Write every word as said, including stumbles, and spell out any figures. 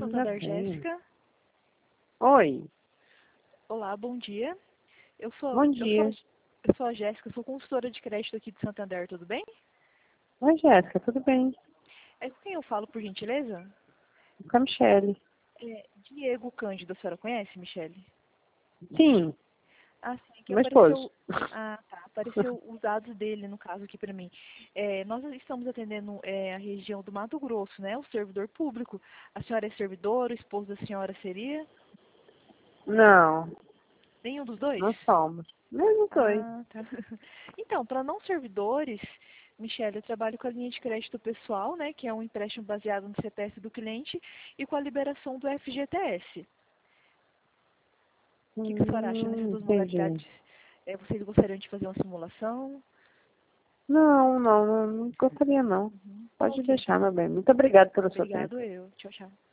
Já Santander, tem. Jéssica. Oi, Olá, bom dia. Eu sou, bom eu sou, dia. eu sou a Jéssica, sou consultora de crédito aqui de Santander, tudo bem? Oi, Jéssica, tudo bem? É com quem eu falo, por gentileza? Com a Michele. É Diego Cândido, a senhora conhece, Michele? Sim, Ah, sim, aqui meu esposo. apareceu. Ah, tá. Apareceu os dados dele, no caso, aqui para mim. É, nós estamos atendendo é, a região do Mato Grosso, né? O servidor público. A senhora é servidora, o esposo da senhora seria? Não, Nenhum dos dois? não somos. Mesmo dois. Ah, tá. Então, para não servidores, Michele, eu trabalho com a linha de crédito pessoal, né? Que é um empréstimo baseado no C P F do cliente e com a liberação do F G T S. O que, que a senhora acha nessas Hum, duas entendi. modalidades? É, vocês gostariam de fazer uma simulação? Não, não, não, não gostaria não. Uhum. Tá Pode ok, deixar, então. meu bem. Muito obrigada pelo seu tempo. Obrigado eu. Tchau, tchau.